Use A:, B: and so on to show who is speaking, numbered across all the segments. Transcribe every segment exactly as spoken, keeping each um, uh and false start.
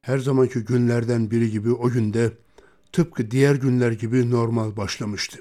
A: Her zamanki günlerden biri gibi o günde tıpkı diğer günler gibi normal başlamıştı.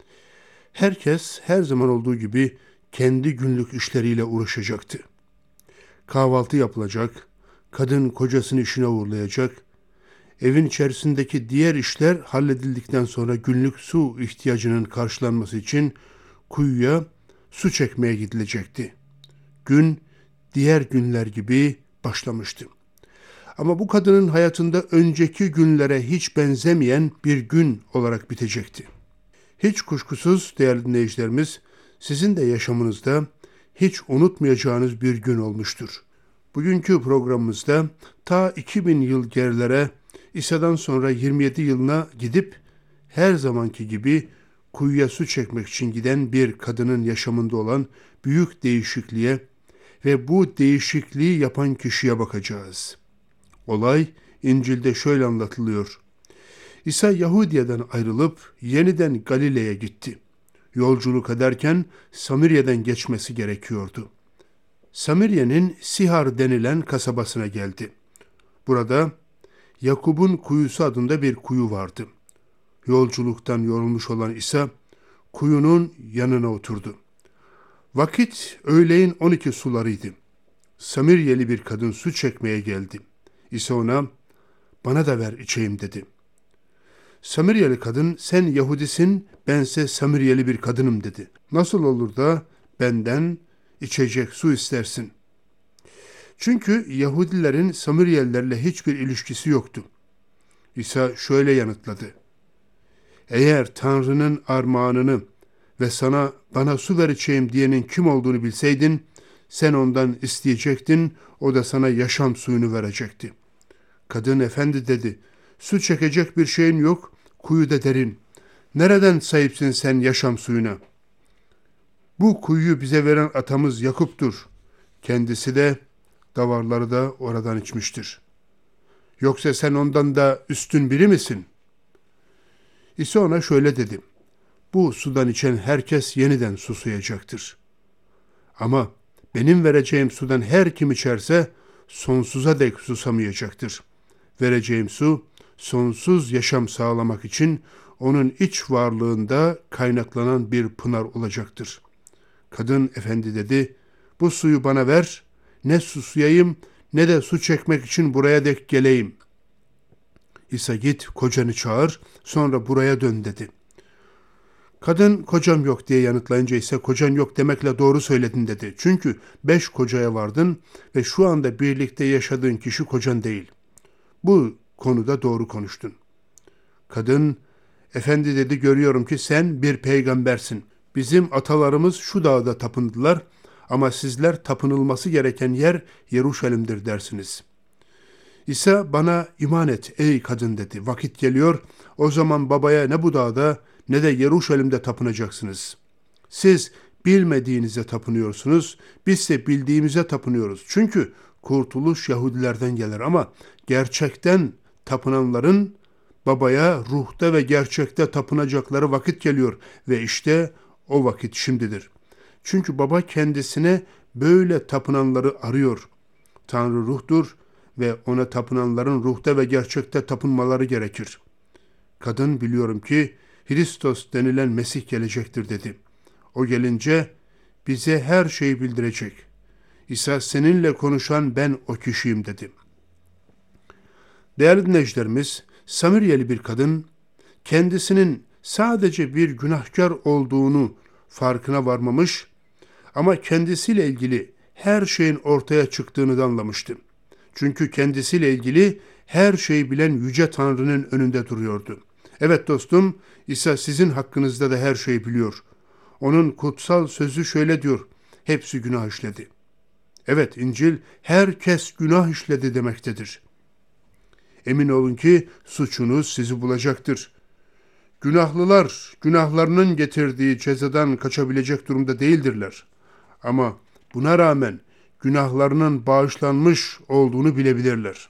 A: Herkes her zaman olduğu gibi kendi günlük işleriyle uğraşacaktı. Kahvaltı yapılacak, kadın kocasını işine uğurlayacak, evin içerisindeki diğer işler halledildikten sonra günlük su ihtiyacının karşılanması için kuyuya su çekmeye gidilecekti. Gün diğer günler gibi başlamıştı. Ama bu kadının hayatında önceki günlere hiç benzemeyen bir gün olarak bitecekti. Hiç kuşkusuz değerli dinleyicilerimiz, sizin de yaşamınızda hiç unutmayacağınız bir gün olmuştur. Bugünkü programımızda ta iki bin yıl gerilere, İsa'dan sonra yirmi yedi yılına gidip her zamanki gibi kuyuya su çekmek için giden bir kadının yaşamında olan büyük değişikliğe ve bu değişikliği yapan kişiye bakacağız. Olay İncil'de şöyle anlatılıyor. İsa Yahudiye'den ayrılıp yeniden Galile'ye gitti. Yolculuk ederken Samirya'dan geçmesi gerekiyordu. Samirye'nin Sihar denilen kasabasına geldi. Burada Yakup'un kuyusu adında bir kuyu vardı. Yolculuktan yorulmuş olan İsa kuyunun yanına oturdu. Vakit öğleyin on iki sularıydı. Samiryeli bir kadın su çekmeye geldi. İsa ona, "Bana da ver içeyim," dedi. Samiryeli kadın, "Sen Yahudisin, bense Samiryeli bir kadınım," dedi. "Nasıl olur da benden içecek su istersin?" Çünkü Yahudilerin Samiryelilerle hiçbir ilişkisi yoktu. İsa şöyle yanıtladı. "Eğer Tanrı'nın armağanını ve sana bana su ver içeyim diyenin kim olduğunu bilseydin, sen ondan isteyecektin, o da sana yaşam suyunu verecekti." Kadın, "Efendi," dedi, "su çekecek bir şeyin yok, kuyu da derin. Nereden sahipsin sen yaşam suyuna? Bu kuyuyu bize veren atamız Yakup'tur. Kendisi de davarları da oradan içmiştir. Yoksa sen ondan da üstün biri misin?" İsa ona şöyle dedi. "Bu sudan içen herkes yeniden susayacaktır. Ama benim vereceğim sudan her kim içerse sonsuza dek susamayacaktır. Vereceğim su sonsuz yaşam sağlamak için onun iç varlığında kaynaklanan bir pınar olacaktır." Kadın, "Efendi," dedi, "bu suyu bana ver, ne susayayım ne de su çekmek için buraya dek geleyim." İsa, "Git kocanı çağır, sonra buraya dön," dedi. Kadın, "Kocam yok," diye yanıtlayınca ise, "Kocan yok demekle doğru söyledin," dedi. "Çünkü beş kocaya vardın ve şu anda birlikte yaşadığın kişi kocan değil. Bu konuda doğru konuştun." Kadın, "Efendi," dedi, "görüyorum ki sen bir peygambersin. Bizim atalarımız şu dağda tapındılar ama sizler tapınılması gereken yer Yeruşalim'dir dersiniz." İsa, "Bana iman et ey kadın," dedi. "Vakit geliyor, o zaman babaya ne bu dağda ne de Yeruşalim'de tapınacaksınız. Siz bilmediğinize tapınıyorsunuz, bizse bildiğimize tapınıyoruz. Çünkü kurtuluş Yahudilerden gelir ama gerçekten tapınanların babaya ruhta ve gerçekte tapınacakları vakit geliyor ve işte o vakit şimdidir. Çünkü baba kendisine böyle tapınanları arıyor. Tanrı ruhtur ve ona tapınanların ruhta ve gerçekte tapınmaları gerekir." Kadın, "Biliyorum ki Hristos denilen Mesih gelecektir," dedi. "O gelince bize her şeyi bildirecek. İsa, seninle konuşan ben o kişiyim," dedi. Değerli dinleyicilerimiz, Samiryeli bir kadın kendisinin sadece bir günahkar olduğunu farkına varmamış ama kendisiyle ilgili her şeyin ortaya çıktığını da anlamıştı. Çünkü kendisiyle ilgili her şeyi bilen Yüce Tanrı'nın önünde duruyordu. Evet dostum, İsa sizin hakkınızda da her şeyi biliyor. Onun kutsal sözü şöyle diyor, "Hepsi günah işledi." Evet, İncil herkes günah işledi demektedir. Emin olun ki suçunuz sizi bulacaktır. Günahlılar günahlarının getirdiği cezadan kaçabilecek durumda değildirler. Ama buna rağmen günahlarının bağışlanmış olduğunu bilebilirler.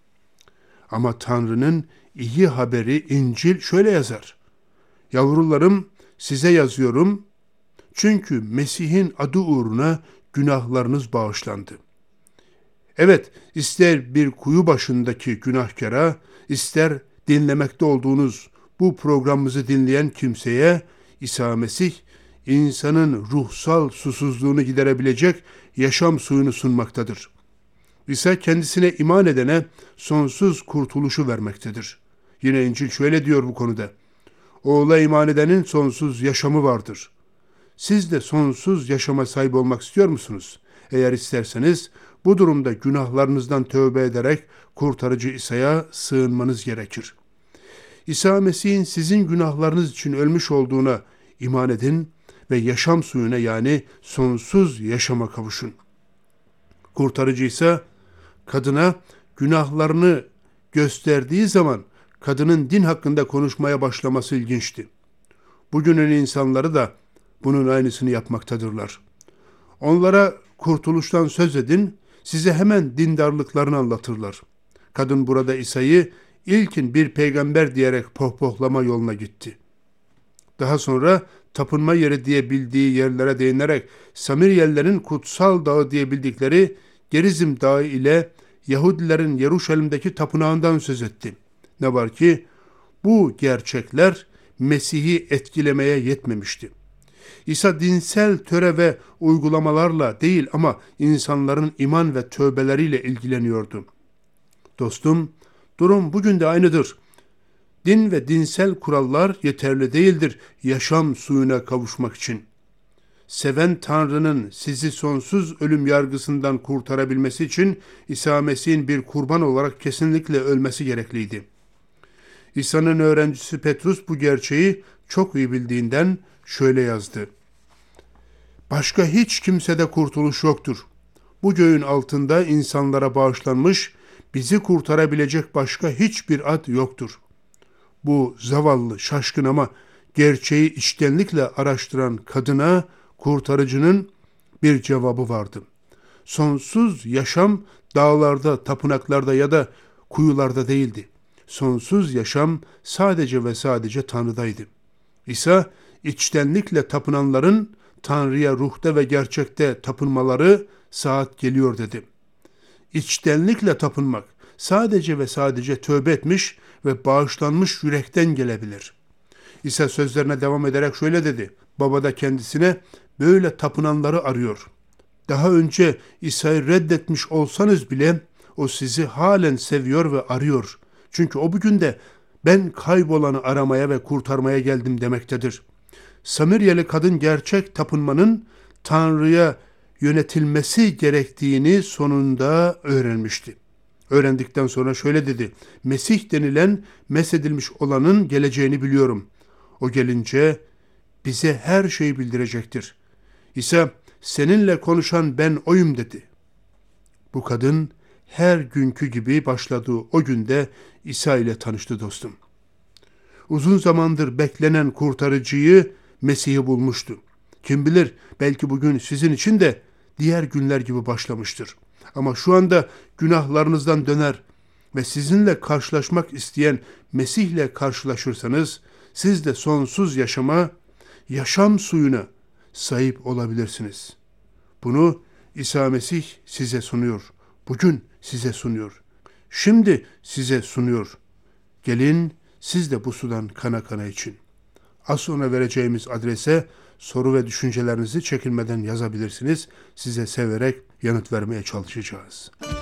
A: Ama Tanrı'nın iyi haberi İncil şöyle yazar. "Yavrularım, size yazıyorum çünkü Mesih'in adı uğruna günahlarınız bağışlandı." Evet, ister bir kuyu başındaki günahkara, ister dinlemekte olduğunuz bu programımızı dinleyen kimseye İsa Mesih, insanın ruhsal susuzluğunu giderebilecek yaşam suyunu sunmaktadır. İsa kendisine iman edene sonsuz kurtuluşu vermektedir. Yine İncil şöyle diyor bu konuda: Oğula iman edenin sonsuz yaşamı vardır. Siz de sonsuz yaşama sahip olmak istiyor musunuz? Eğer isterseniz bu durumda günahlarınızdan tövbe ederek kurtarıcı İsa'ya sığınmanız gerekir. İsa Mesih'in sizin günahlarınız için ölmüş olduğuna iman edin ve yaşam suyuna, yani sonsuz yaşama kavuşun. Kurtarıcı İsa kadına günahlarını gösterdiği zaman kadının din hakkında konuşmaya başlaması ilginçti. Bugünün insanları da bunun aynısını yapmaktadırlar. Onlara kurtuluştan söz edin, size hemen dindarlıklarını anlatırlar. Kadın burada İsa'yı ilkin bir peygamber diyerek pohpohlama yoluna gitti. Daha sonra tapınma yeri diye bildiği yerlere değinerek Samiryelilerin kutsal dağı diye bildikleri Gerizim Dağı ile Yahudilerin Yeruşalim'deki tapınağından söz etti. Ne var ki bu gerçekler Mesih'i etkilemeye yetmemişti. İsa dinsel töre ve uygulamalarla değil ama insanların iman ve tövbeleriyle ilgileniyordu. Dostum, durum bugün de aynıdır. Din ve dinsel kurallar yeterli değildir yaşam suyuna kavuşmak için. Seven Tanrı'nın sizi sonsuz ölüm yargısından kurtarabilmesi için İsa Mesih'in bir kurban olarak kesinlikle ölmesi gerekliydi. İsa'nın öğrencisi Petrus bu gerçeği çok iyi bildiğinden şöyle yazdı: Başka hiç kimsede kurtuluş yoktur. Bu göğün altında insanlara bağışlanmış, bizi kurtarabilecek başka hiçbir ad yoktur. Bu zavallı, şaşkın ama gerçeği içtenlikle araştıran kadına kurtarıcının bir cevabı vardı. Sonsuz yaşam dağlarda, tapınaklarda ya da kuyularda değildi. Sonsuz yaşam sadece ve sadece Tanrı'daydı. İsa içtenlikle tapınanların Tanrı'ya ruhta ve gerçekte tapınmaları saat geliyor dedi. İçtenlikle tapınmak sadece ve sadece tövbe etmiş ve bağışlanmış yürekten gelebilir. İsa sözlerine devam ederek şöyle dedi: Baba da kendisine böyle tapınanları arıyor. Daha önce İsa'yı reddetmiş olsanız bile o sizi halen seviyor ve arıyor. Çünkü o bugün de ben kaybolanı aramaya ve kurtarmaya geldim demektedir. Samiryeli kadın gerçek tapınmanın Tanrı'ya yönetilmesi gerektiğini sonunda öğrenmişti. Öğrendikten sonra şöyle dedi: Mesih denilen mesedilmiş olanın geleceğini biliyorum. O gelince bize her şeyi bildirecektir. İsa seninle konuşan ben oyum dedi. Bu kadın her günkü gibi başladığı o günde İsa ile tanıştı dostum. Uzun zamandır beklenen kurtarıcıyı, Mesih'i bulmuştu. Kim bilir, belki bugün sizin için de diğer günler gibi başlamıştır. Ama şu anda günahlarınızdan döner ve sizinle karşılaşmak isteyen Mesih'le karşılaşırsanız siz de sonsuz yaşama, yaşam suyuna sahip olabilirsiniz. Bunu İsa Mesih size sunuyor. Bugün size sunuyor. Şimdi size sunuyor. Gelin siz de bu sudan kana kana için. Az sonra vereceğimiz adrese soru ve düşüncelerinizi çekinmeden yazabilirsiniz. Size severek yanıt vermeye çalışacağız.